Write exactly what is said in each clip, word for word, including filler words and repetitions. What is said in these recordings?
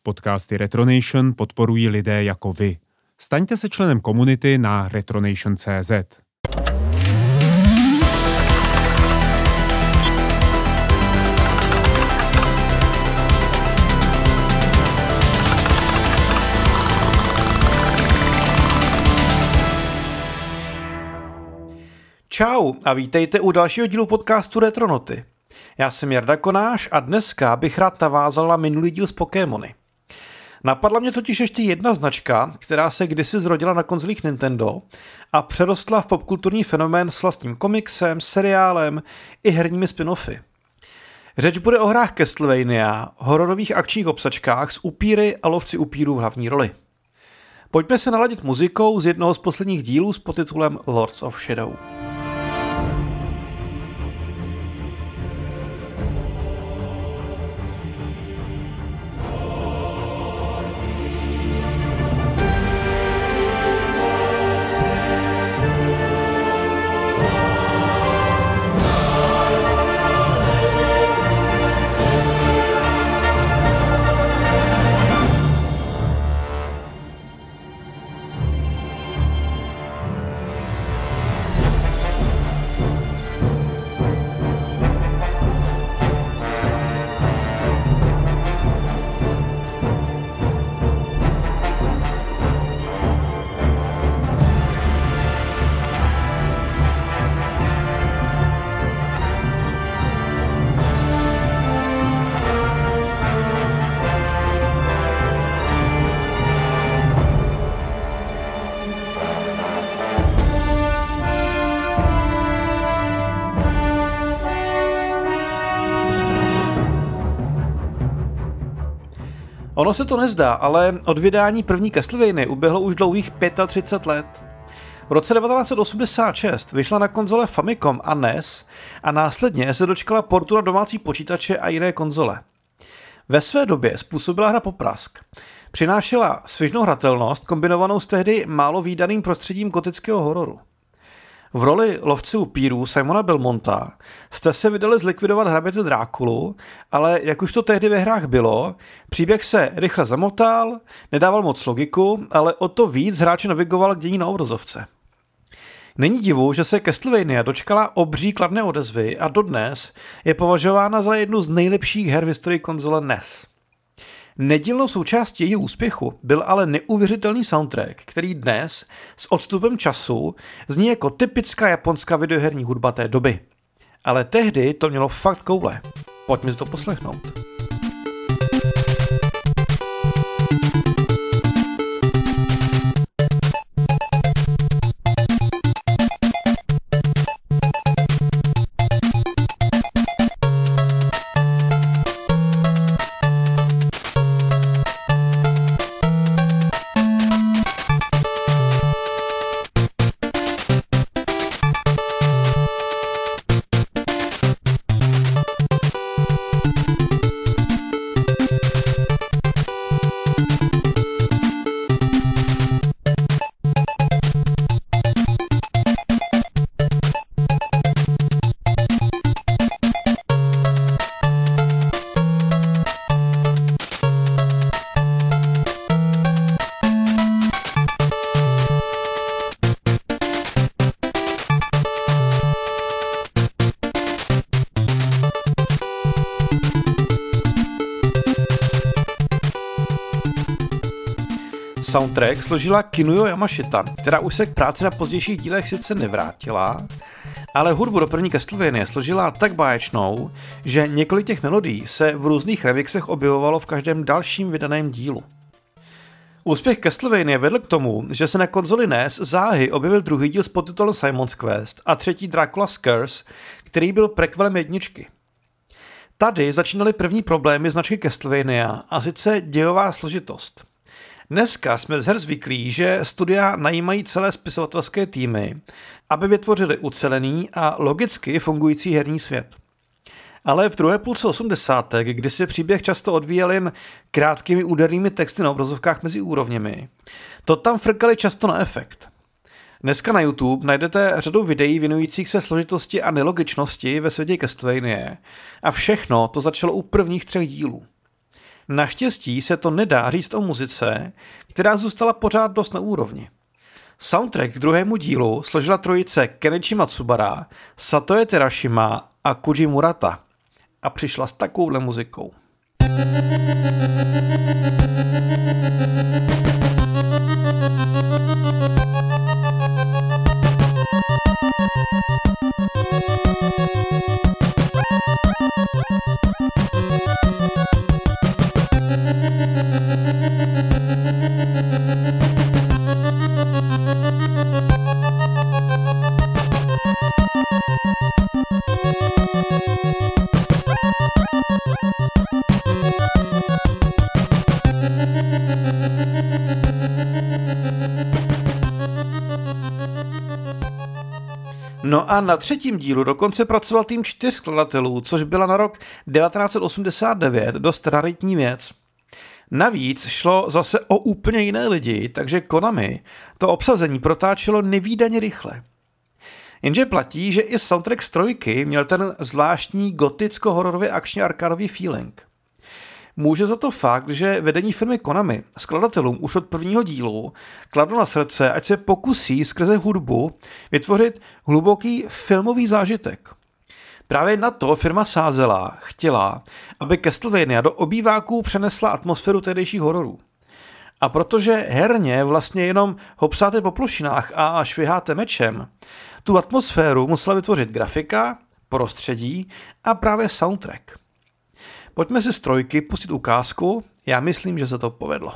Podcasty Retronation podporují lidé jako vy. Staňte se členem komunity na retronation tečka cé zet. Čau a vítejte u dalšího dílu podcastu Retronoty. Já jsem Jarda Konáš a dneska bych rád navázal na minulý díl z Pokémony. Napadla mě totiž ještě jedna značka, která se kdysi zrodila na konzolích Nintendo a přerostla v popkulturní fenomén s vlastním komiksem, seriálem i herními spin-offy. Řeč bude o hrách Castlevania, hororových akčních obsačkách s upíry a lovci upírů v hlavní roli. Pojďme se naladit muzikou z jednoho z posledních dílů s podtitulem Lords of Shadow. Ono se to nezdá, ale od vydání první Castlevania uběhlo už dlouhých třicet pět let. V roce devatenáct set osmdesát šest vyšla na konzole Famicom a N E S a následně se dočkala portu na domácí počítače a jiné konzole. Ve své době způsobila hra poprask. Přinášela svižnou hratelnost kombinovanou s tehdy málo vídaným prostředím gotického hororu. V roli lovce upírů Simona Belmonta jste se vydali zlikvidovat hraběte Drákulu, ale jak už to tehdy ve hrách bylo, příběh se rychle zamotal, nedával moc logiku, ale o to víc hráče navigoval k dění na obrazovce. Není divu, že se Castlevania dočkala obří kladné odezvy a dodnes je považována za jednu z nejlepších her v historii konzole N E S. Nedílnou součástí jejího úspěchu byl ale neuvěřitelný soundtrack, který dnes s odstupem času zní jako typická japonská videoherní hudba té doby. Ale tehdy to mělo fakt koule. Pojďme si to poslechnout. Soundtrack složila Kinuyo Yamashita, která už se k práci na pozdějších dílech sice nevrátila, ale hudbu do první Castlevania složila tak báječnou, že několik těch melodií se v různých remixech objevovalo v každém dalším vydaném dílu. Úspěch Castlevania vedl k tomu, že se na konzoli N E S záhy objevil druhý díl s podtitulem Simon's Quest a třetí Dracula's Curse, který byl prequelem jedničky. Tady začínaly první problémy značky Castlevania, a sice dějová složitost. Dneska jsme z her zvyklí, že studia najímají celé spisovatelské týmy, aby vytvořili ucelený a logicky fungující herní svět. Ale v druhé půlce osmdesátek, kdy se příběh často odvíjel jen krátkými údernými texty na obrazovkách mezi úrovněmi, to tam frkali často na efekt. Dneska na YouTube najdete řadu videí věnujících se složitosti a nelogičnosti ve světě Castlevania a všechno to začalo u prvních třech dílů. Naštěstí se to nedá říct o muzice, která zůstala pořád dost na úrovni. Soundtrack k druhému dílu složila trojice Kenichi Matsubara, Satoe Terashima a Koji Murata a přišla s takovouhle muzikou. No a na třetím dílu dokonce pracoval tým čtyř skladatelů, což byla na rok devatenáct set osmdesát devět dost raritní věc. Navíc šlo zase o úplně jiné lidi, takže Konami to obsazení protáčelo nevídaně rychle. Jenže platí, že i soundtrack z trojky měl ten zvláštní goticko-hororově akční arkádový feeling. Může za to fakt, že vedení firmy Konami skladatelům už od prvního dílu kladlo na srdce, ať se pokusí skrze hudbu vytvořit hluboký filmový zážitek. Právě na to firma sázela, chtěla, aby Castlevania do obýváků přenesla atmosféru tehdejších hororů. A protože herně vlastně jenom hopsáte po plošinách a šviháte mečem, tu atmosféru musela vytvořit grafika, prostředí a právě soundtrack. Pojďme si z trojky pustit ukázku, já myslím, že se to povedlo.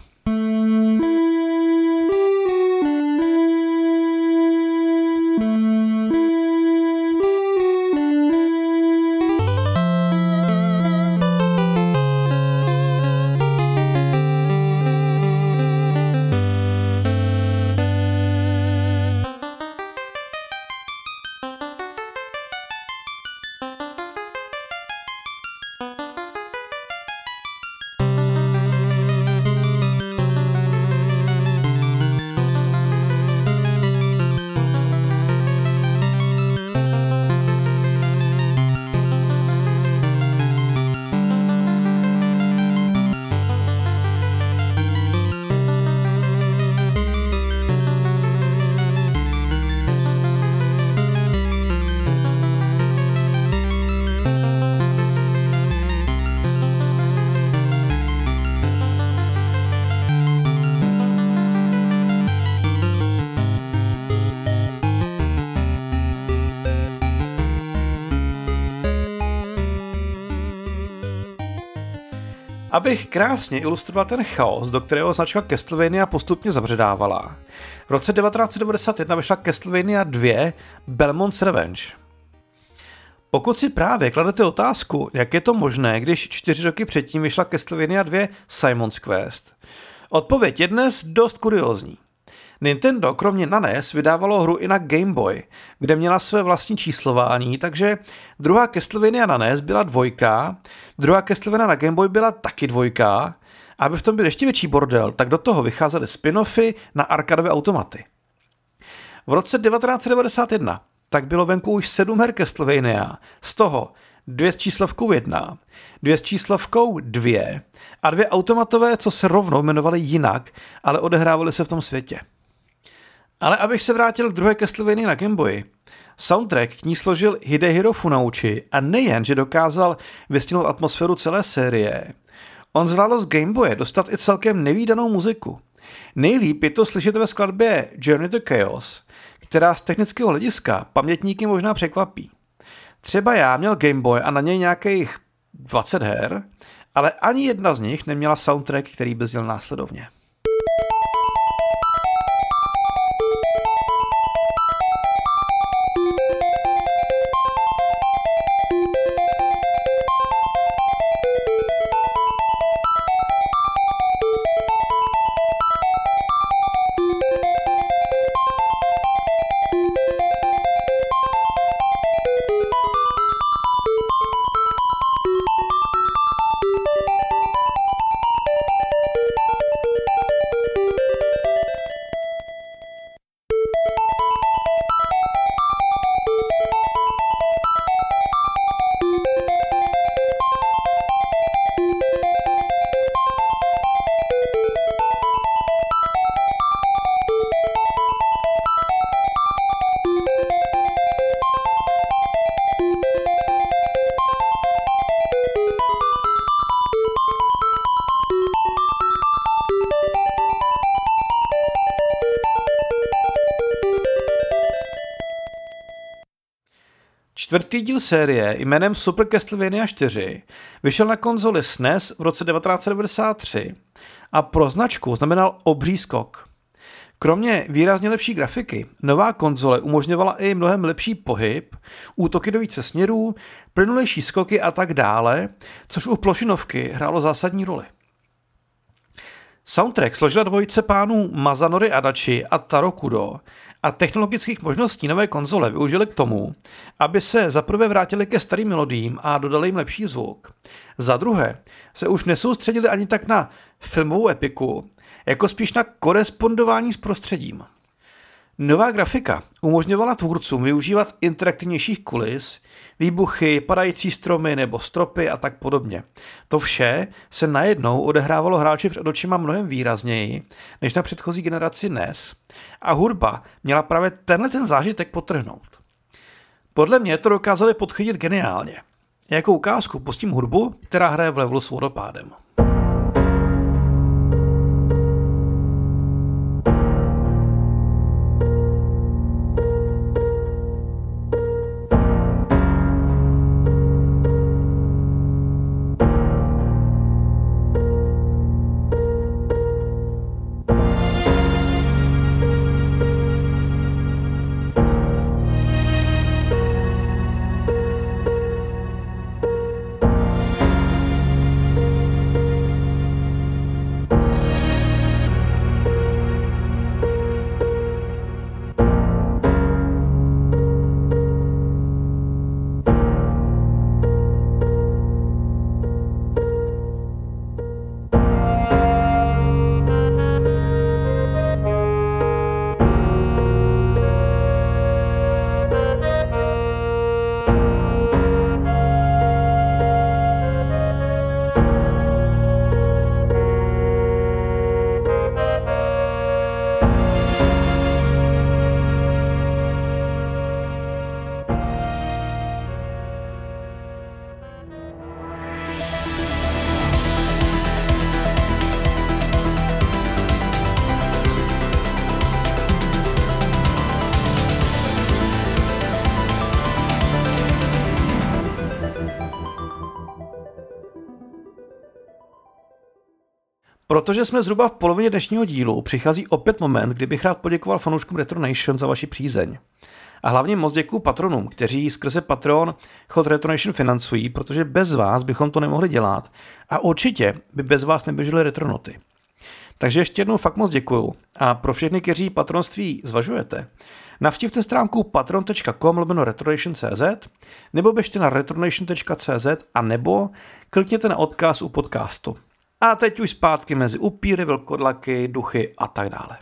Abych krásně ilustroval ten chaos, do kterého značka Castlevania postupně zabředávala, v roce devatenáct set devadesát jedna vyšla Castlevania dva Belmont's Revenge. Pokud si právě kladete otázku, jak je to možné, když čtyři roky předtím vyšla Castlevania dva Simon's Quest, odpověď je dnes dost kuriózní. Nintendo kromě na N E S vydávalo hru i na Game Boy, kde měla své vlastní číslování, takže druhá Castlevania na N E S byla dvojka, druhá Castlevania na Game Boy byla taky dvojka, a aby v tom byl ještě větší bordel, tak do toho vycházely spin-offy na arkadové automaty. V roce devatenáct set devadesát jedna tak bylo venku už sedm her Castlevania, z toho dvě s číslovkou jedna, dvě s číslovkou dvě a dvě automatové, co se rovnou jmenovaly jinak, ale odehrávaly se v tom světě. Ale abych se vrátil k druhé Castlevanii na Game Boy, soundtrack k ní složil Hidehiro Funauchi a nejen, že dokázal vystihnout atmosféru celé série, on zvládl z Game Boye dostat i celkem nevídanou muziku. Nejlíp je to slyšet ve skladbě Journey to Chaos, která z technického hlediska pamětníky možná překvapí. Třeba já měl Game Boy a na něj nějakých dvacet her, ale ani jedna z nich neměla soundtrack, který by zněl následovně. Čtvrtý díl série jménem Super Castlevania čtyři vyšel na konzoli S N E S v roce devatenáct set devadesát tři a pro značku znamenal obří skok. Kromě výrazně lepší grafiky, nová konzole umožňovala i mnohem lepší pohyb, útoky do více směrů, plynulejší skoky a tak dále, což u plošinovky hrálo zásadní roli. Soundtrack složila dvojice pánů Masanori Adachi a Taro Kudo a technologických možností nové konzole využili k tomu, aby se za prvé vrátili ke starým melodiím a dodali jim lepší zvuk. Za druhé se už nesoustředili ani tak na filmovou epiku, jako spíš na korespondování s prostředím. Nová grafika umožňovala tvůrcům využívat interaktivnějších kulis, výbuchy, padající stromy nebo stropy a tak podobně. To vše se najednou odehrávalo hráči před očima mnohem výrazněji než na předchozí generaci N E S a hudba měla právě tenhle ten zážitek podtrhnout. Podle mě to dokázali podchytit geniálně. Jako ukázku pustím hudbu, která hraje v levelu s vodopádem. Protože jsme zhruba v polovině dnešního dílu, přichází opět moment, kdy bych rád poděkoval fanouškům Retronation za vaši přízeň. A hlavně moc děkuju patronům, kteří skrze Patreon chod Retronation financují, protože bez vás bychom to nemohli dělat a určitě by bez vás neběžely Retronoty. Takže ještě jednou fakt moc děkuju a pro všechny, kteří patronství zvažujete, navštivte stránku patreon tečka com lomeno retronation tečka cé zet nebo běžte na retronation tečka cé zet a nebo klikněte na odkaz u podcastu. A teď už zpátky mezi upíry, vlkodlaky, duchy a tak dále.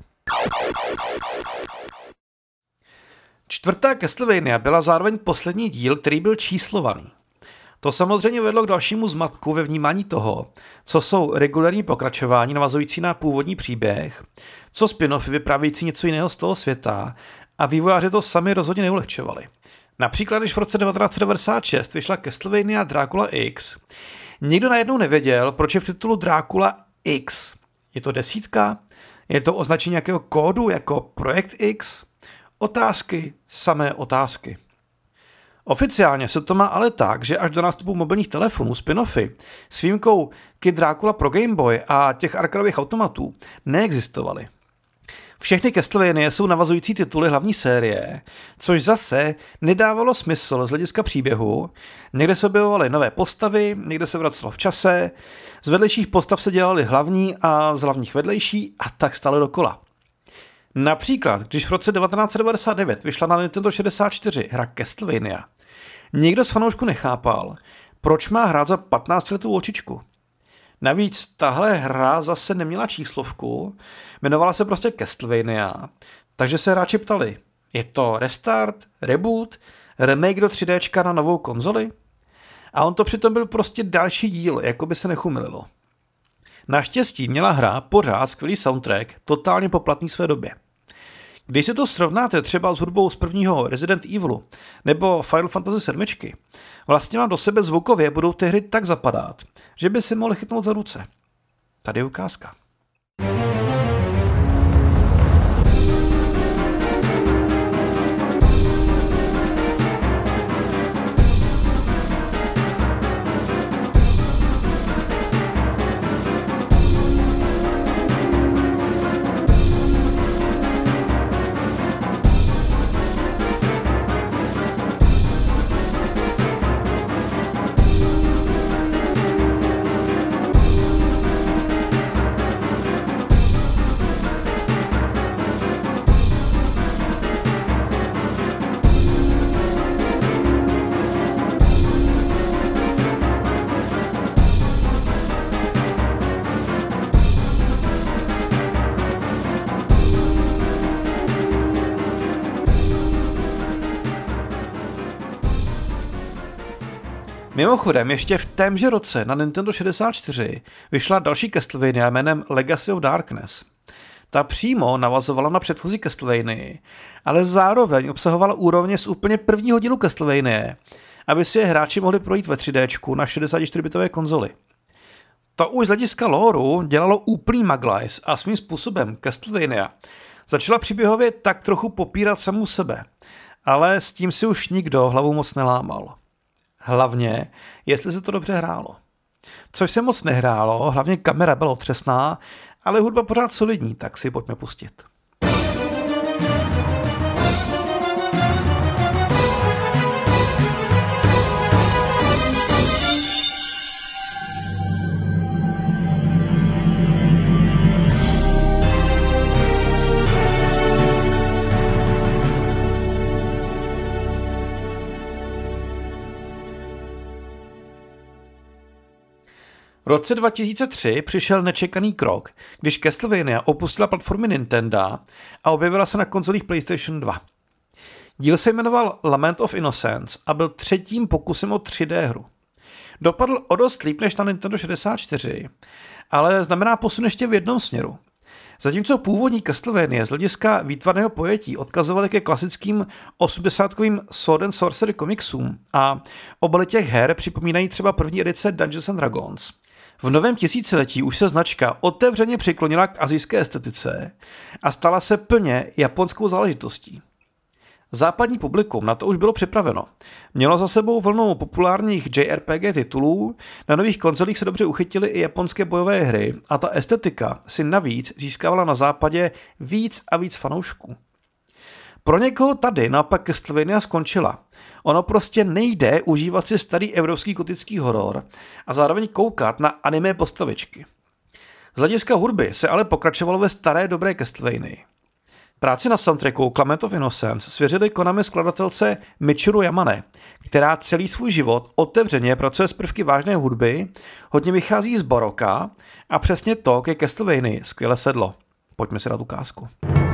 Čtvrtá Castlevania byla zároveň poslední díl, který byl číslovaný. To samozřejmě vedlo k dalšímu zmatku ve vnímání toho, co jsou regulární pokračování navazující na původní příběh, co spin-offy vyprávějící něco jiného z toho světa a vývojáři to sami rozhodně neulehčovali. Například, když v roce devatenáct set devadesát šest vyšla Castlevania Dracula X, nikdo najednou nevěděl, proč je v titulu Dracula X. Je to desítka? Je to označení nějakého kódu jako Projekt X? Otázky, samé otázky. Oficiálně se to má ale tak, že až do nástupu mobilních telefonů spin-offy s výjimkou Kid Dracula pro Game Boy a těch arkadových automatů neexistovaly. Všechny Castlevania jsou navazující tituly hlavní série, což zase nedávalo smysl z hlediska příběhu. Někde se objevovaly nové postavy, někde se vracelo v čase, z vedlejších postav se dělaly hlavní a z hlavních vedlejší a tak stále dokola. Například, když v roce devatenáct set devadesát devět vyšla na Nintendo šedesát čtyři hra Castlevania, nikdo z fanoušků nechápal, proč má hrát za patnáctiletou holčičku. Navíc tahle hra zase neměla číslovku, jmenovala se prostě Castlevania, takže se hráči ptali, je to restart, reboot, remake do tři déčka na novou konzoli? A on to přitom byl prostě další díl, jako by se nechumililo. Naštěstí měla hra pořád skvělý soundtrack, totálně poplatný své době. Když si to srovnáte třeba s hudbou z prvního Resident Evilu nebo Final Fantasy sedm, vlastně vám do sebe zvukově budou ty hry tak zapadat, že by si mohli chytnout za ruce. Tady je ukázka. Mimochodem, ještě v témže roce na Nintendo šedesát čtyři vyšla další Castlevania jménem Legacy of Darkness. Ta přímo navazovala na předchozí Castlevanii, ale zároveň obsahovala úrovně z úplně prvního dílu Castlevanie, aby si je hráči mohli projít ve tři dé na šedesátičtyřbitové konzoli. To už z hlediska lóru dělalo úplný maglajs a svým způsobem Castlevania začala příběhově tak trochu popírat samou sebe, ale s tím si už nikdo hlavu moc nelámal. Hlavně, jestli se to dobře hrálo. Což se moc nehrálo, hlavně kamera byla otřesná, ale hudba pořád solidní, tak si pojďme pustit. V roce dva tisíce tři přišel nečekaný krok, když Castlevania opustila platformy Nintendo a objevila se na konzolích PlayStation dva. Díl se jmenoval Lament of Innocence a byl třetím pokusem o tři dé hru. Dopadl o dost líp než na Nintendo šedesát čtyři, ale znamená posun ještě v jednom směru. Zatímco původní Castlevania z hlediska výtvarného pojetí odkazovaly ke klasickým osmdesátkovým Sword and Sorcery komiksům a obaly těch her připomínají třeba první edice Dungeons and Dragons, v novém tisíciletí už se značka otevřeně přiklonila k asijské estetice a stala se plně japonskou záležitostí. Západní publikum na to už bylo připraveno. Mělo za sebou vlnu populárních J R P G titulů, na nových konzolích se dobře uchytily i japonské bojové hry a ta estetika si navíc získávala na západě víc a víc fanoušků. Pro někoho tady naopak Castlevania skončila. Ono prostě nejde užívat si starý evropský gotický horor a zároveň koukat na anime postavičky. Z hlediska hudby se ale pokračovalo ve staré dobré Castlevanii. Práci na soundtracku Lament of Innocence svěřili Konami skladatelce Michiru Yamane, která celý svůj život otevřeně pracuje s prvky vážné hudby, hodně vychází z baroka a přesně to ke Castlevanii skvěle sedlo. Pojďme si dát ukázku.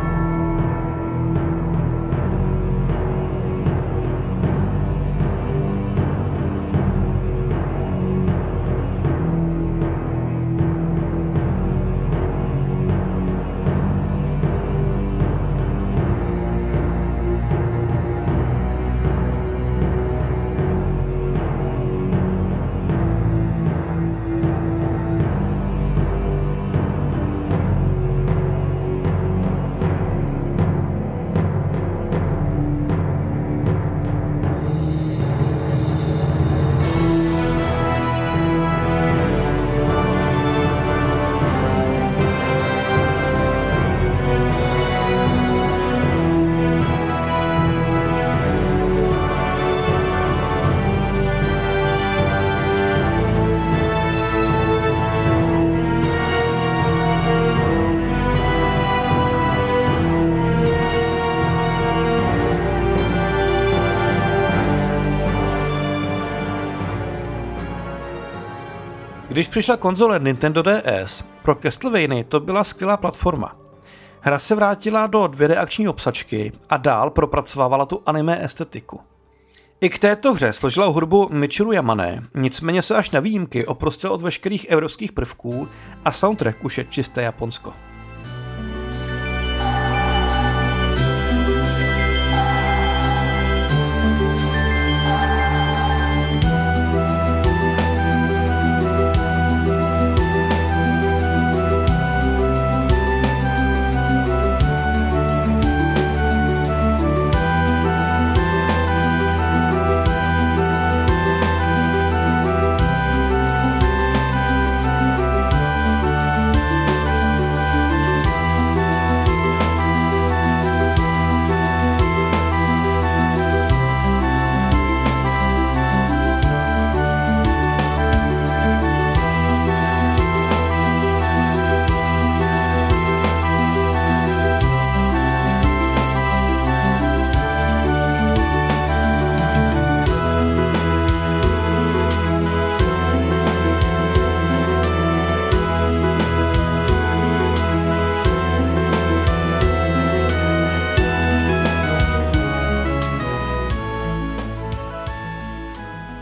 Když přišla konzole Nintendo D S, pro Castlevania to byla skvělá platforma. Hra se vrátila do dvě dé akční obsačky a dál propracovávala tu anime estetiku. I k této hře složila hudbu Michiru Yamane, nicméně se až na výjimky oprostil od veškerých evropských prvků a soundtrack už je čisté Japonsko.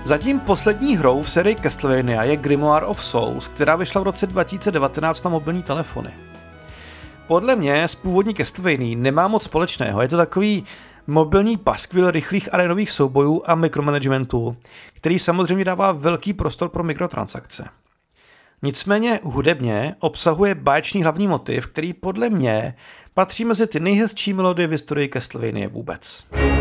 Zatím poslední hrou v sérii Castlevania je Grimoire of Souls, která vyšla v roce dva tisíce devatenáct na mobilní telefony. Podle mě s původní Castlevania nemá moc společného, je to takový mobilní paskvil rychlých arénových soubojů a mikromanagementu, který samozřejmě dává velký prostor pro mikrotransakce. Nicméně hudebně obsahuje báječný hlavní motiv, který podle mě patří mezi ty nejhezčí melodie v historii Castlevania vůbec.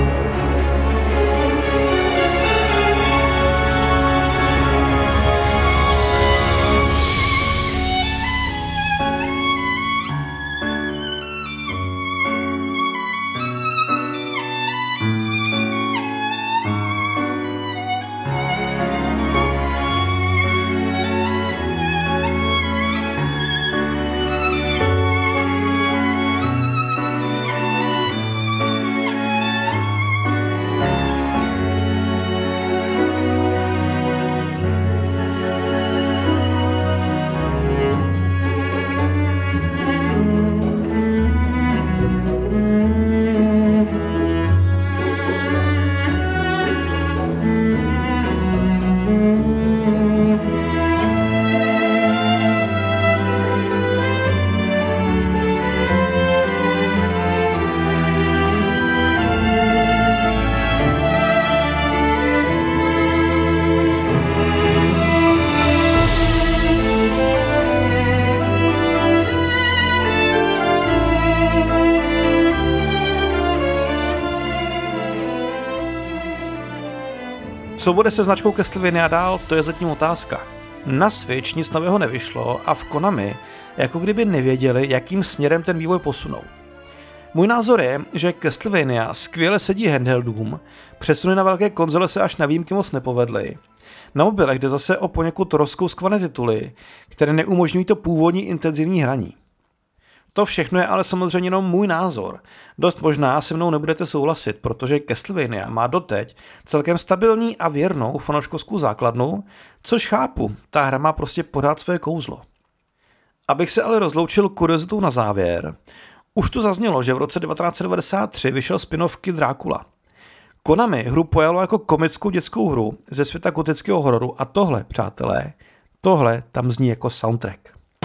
Co bude se značkou Castlevania dál, to je zatím otázka. Na Switch nic nového nevyšlo a v Konami jako kdyby nevěděli, jakým směrem ten vývoj posunou. Můj názor je, že Castlevania skvěle sedí handheldům, přesuny na velké konzole se až na výjimky moc nepovedly. Na mobilech jde zase o poněkud rozkouskované tituly, které neumožňují to původní intenzivní hraní. To všechno je ale samozřejmě jenom můj názor. Dost možná se mnou nebudete souhlasit, protože Castlevania má doteď celkem stabilní a věrnou fanouškovskou základnu, což chápu, ta hra má prostě pořád své kouzlo. Abych se ale rozloučil kuriozitou na závěr, už tu zaznělo, že v roce devatenáct set devadesát tři vyšel spin-off Kid Drácula. Konami hru pojalo jako komickou dětskou hru ze světa gotického hororu a tohle, přátelé, tohle tam zní jako soundtrack.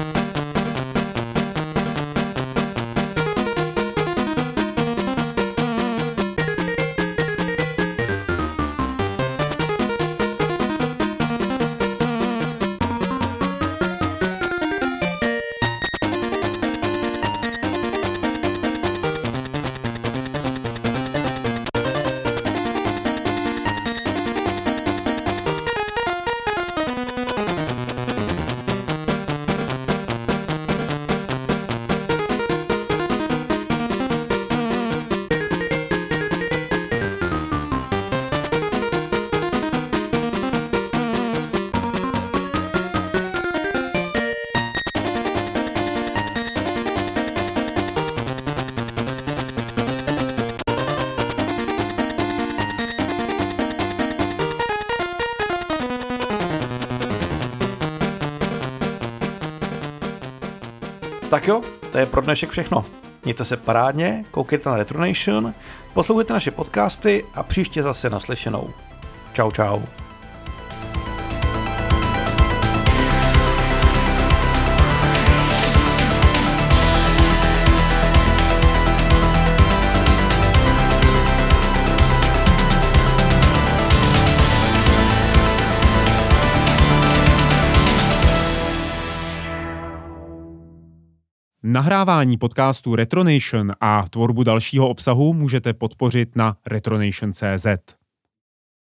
Tak jo, to je pro dnešek všechno. Mějte se parádně, koukejte na Retronation, poslouchejte naše podcasty a příště zase naslyšenou. Čau, čau. Nahrávání podcastu Retronation a tvorbu dalšího obsahu můžete podpořit na retronation tečka cé zet.